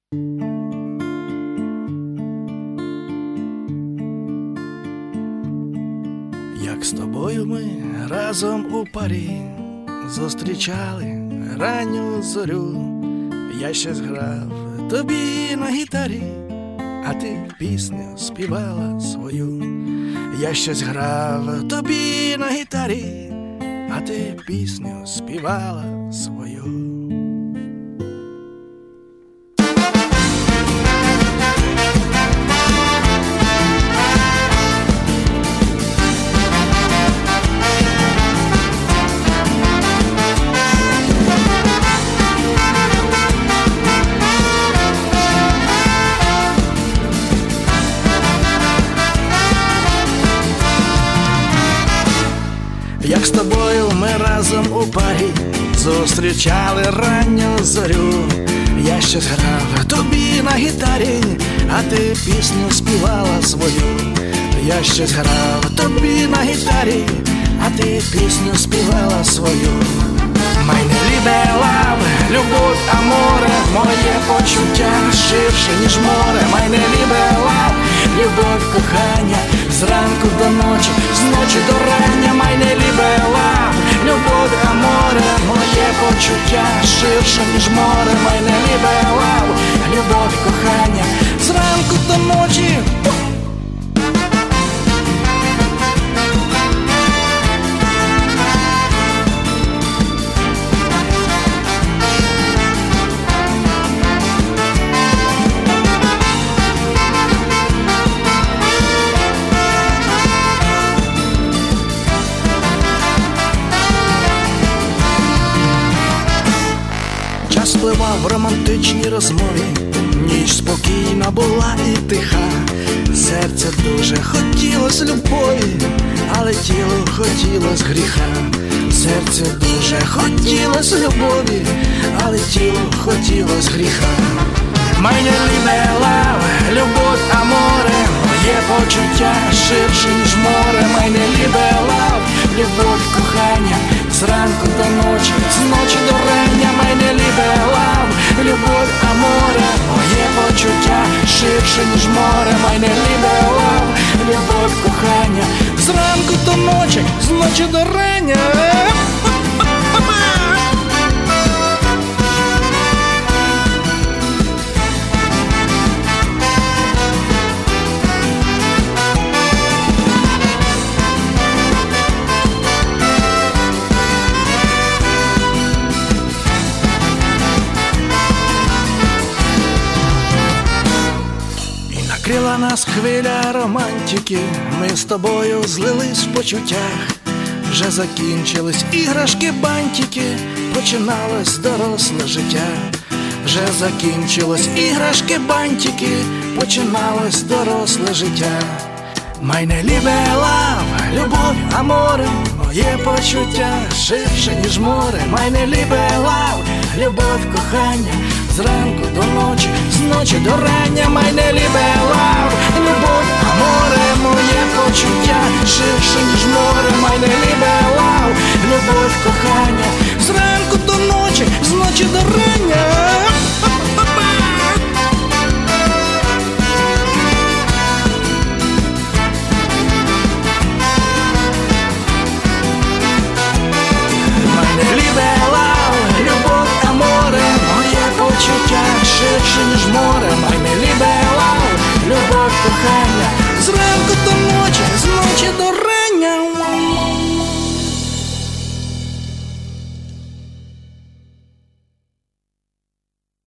Як з тобою ми разом у парі зустрічали ранню зорю, я щось грав тобі на гітарі, а ти пісню співала свою. Я щось грав тобі на гітарі, а ти пісню співала свою. Як з тобою ми разом у парі зустрічали ранню зорю, я щось грав тобі на гітарі, а ти пісню співала свою. Я щось грав тобі на гітарі, а ти пісню співала свою. Meine liebe love, любов, аморе, моє почуття ширше, ніж море. Meine liebe love, любов, кохання, зранку до ночі, з ночі до рання. Meine liebe love, любов, аморе, моє почуття ширше, ніж море. Meine liebe love, любов, кохання, зранку до ночі. Час спливав в романтичній розмові, ніч спокійна була і тиха. Серце дуже хотілось любові, але тіло хотілось гріха. Серце дуже хотілось любові, але тіло хотілось гріха. Meine liebe love, любов, аморе, моє почуття ширше, ніж море. Meine liebe love, любов, кохання, зранку до ночі, з ночі до рання. Meine liebe love, любов, аморе, моє почуття ширше, ніж море. Meine liebe love, любов, кохання, зранку до ночі, з ночі до рання. Накрила нас хвиля романтики, ми з тобою злились в почуттях. Вже закінчились іграшки, бантики, починалось доросле життя. Вже закінчилось іграшки, бантики, починалось доросле життя. Meine liebe love, любов, аморе, моє почуття ширше, ніж море. Meine liebe love, любов, кохання, зранку до ночі, з ночі до рання. Meine liebe love, любов, аморе, моє почуття ширше, ніж море. Meine liebe love, любов, кохання, зранку до ночі, з ночі до рання. Ширше, ніж море, Meine liebe love, любов, кохання, зранку